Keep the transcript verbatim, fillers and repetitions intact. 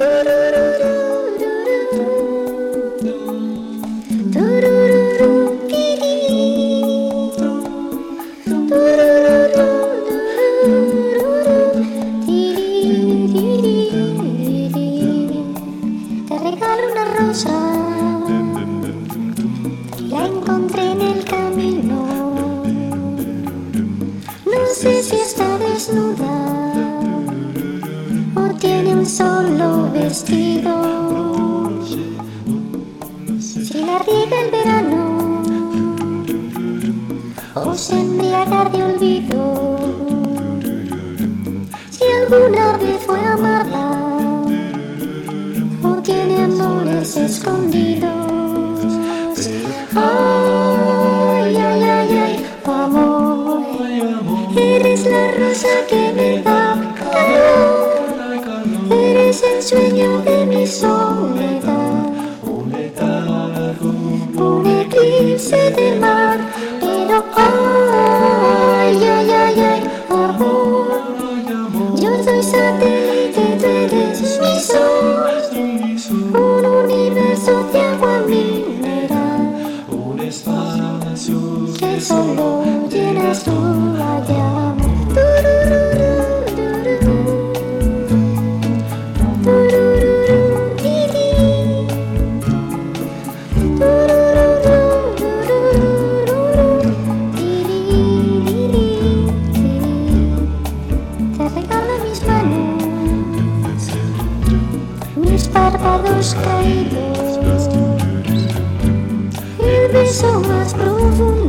Te regalo una rosa, la encontré en el camino. No sé si está desnuda o tiene un solo vestido. Si la riega el verano o se embriaga de olvido, si alguna vez fue amada o tiene amores escondidos. Ay, ay, ay, ay, amor, eres la rosa que me da calor, eres el sueño de mi soledad, un eclipse de mar. Pero ay, ay, ay, ay, amor, yo soy satélite, tú eres mi sol, un universo de agua mineral, un espacio que solo llenas tú allá. Te regalo mis manos, mis párpados caídos, el beso más profundo